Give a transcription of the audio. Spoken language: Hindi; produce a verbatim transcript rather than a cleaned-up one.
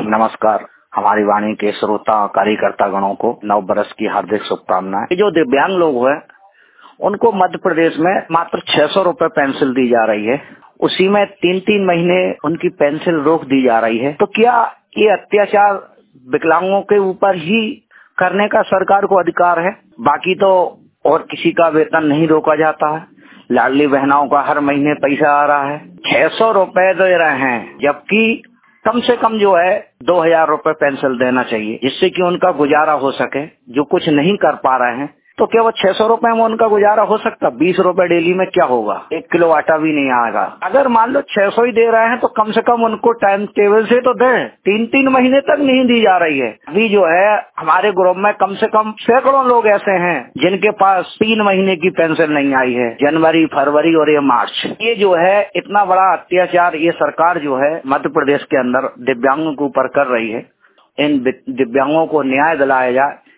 नमस्कार। हमारी वाणी के श्रोता कार्यकर्ता गणों को नव वर्ष की हार्दिक शुभकामनाएं। ये जो दिव्यांग लोग हैं उनको मध्य प्रदेश में मात्र छह सौ रूपये पेंशन दी जा रही है। उसी में तीन तीन महीने उनकी पेंशन रोक दी जा रही है। तो क्या ये अत्याचार विकलांगों के ऊपर ही करने का सरकार को अधिकार है? बाकी तो और किसी का वेतन नहीं रोका जाता है। लाडली बहनों का हर महीने पैसा आ रहा है, छह सौ रूपये दे रहे हैं, जबकि कम से कम जो है दो हजार रूपये पेंशन देना चाहिए, जिससे कि उनका गुजारा हो सके। जो कुछ नहीं कर पा रहे हैं तो क्या वो छह सौ रूपये में उनका गुजारा हो सकता? बीस रूपये डेली में क्या होगा? एक किलो आटा भी नहीं आएगा। अगर मान लो छह सौ ही दे रहे हैं तो कम से कम उनको टाइम टेबल से तो दें। तीन तीन महीने तक नहीं दी जा रही है। अभी जो है हमारे ग्रुप में कम से कम सैकड़ों लोग ऐसे हैं जिनके पास तीन महीने की पेंशन नहीं आई है, जनवरी, फरवरी और ये मार्च। ये जो है इतना बड़ा अत्याचार ये सरकार जो है मध्य प्रदेश के अंदर दिव्यांगों के ऊपर कर रही है। इन दिव्यांगों को न्याय दिलाया जाए।